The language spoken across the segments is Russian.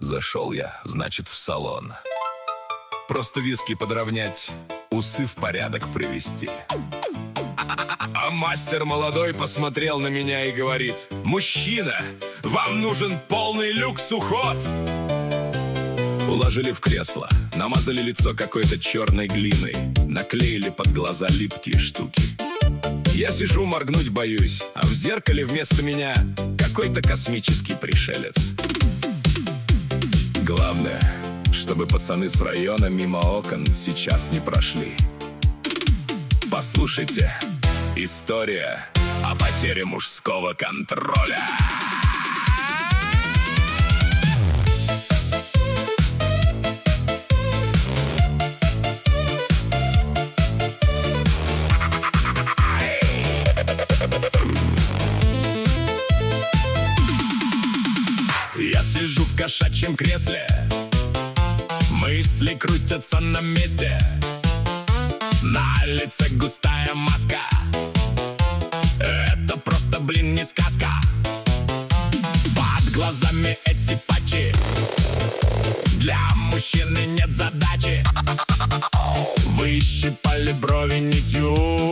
Зашел я, значит, в салон. Просто виски подровнять, усы в порядок привести. А мастер молодой посмотрел на меня и говорит: «Мужчина, вам нужен полный люкс-уход». Уложили в кресло, намазали лицо какой-то черной глиной, наклеили под глаза липкие штуки. Я сижу, моргнуть боюсь, а в зеркале вместо меня какой-то космический пришелец. Главное, чтобы пацаны с района мимо окон сейчас не прошли. Послушайте, история о потере мужского контроля. Я сижу в кошачьем кресле, мысли крутятся на месте. На лице густая маска, это просто, блин, не сказка. Под глазами эти патчи, для мужчины нет задачи. Выщипали брови нитью,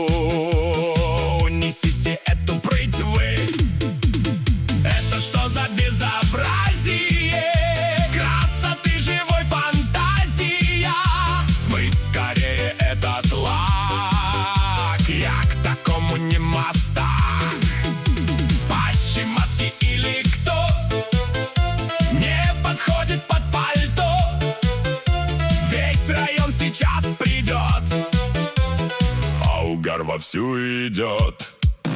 несите эту прыть вы. Это что за безобразие? Красоты живой фантазия. Смыть скорее этот лак, я к такому не мастак. Патчи, маски или кто не подходит под пальто. Весь район сейчас придет, а угар вовсю идет.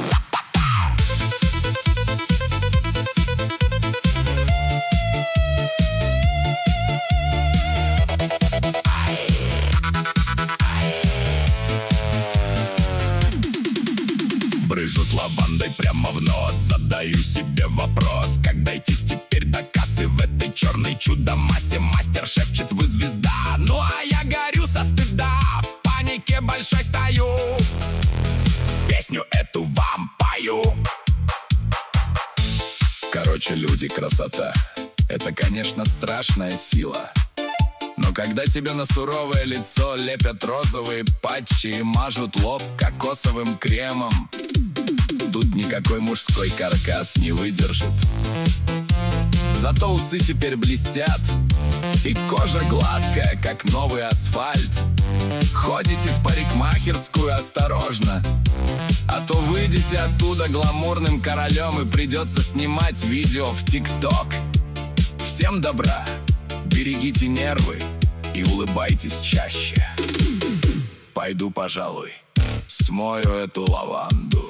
Брызжут лавандой прямо в нос. Задаю себе вопрос: как дойти теперь до кассы в этой черной чудо-массе? Мастер шепчет: вы звезда. Ну а я горю со стыда, в панике большой стою. Песню эту вам пою. Короче, люди, красота — это, конечно, страшная сила. Но когда тебе на суровое лицо лепят розовые патчи и мажут лоб кокосовым кремом, тут никакой мужской каркас не выдержит. Зато усы теперь блестят, и кожа гладкая, как новый асфальт. Ходите в парикмахерскую осторожно, а то выйдете оттуда гламурным королем и придется снимать видео в ТикТок. Всем добра, берегите нервы и улыбайтесь чаще. Пойду, пожалуй, смою эту лаванду.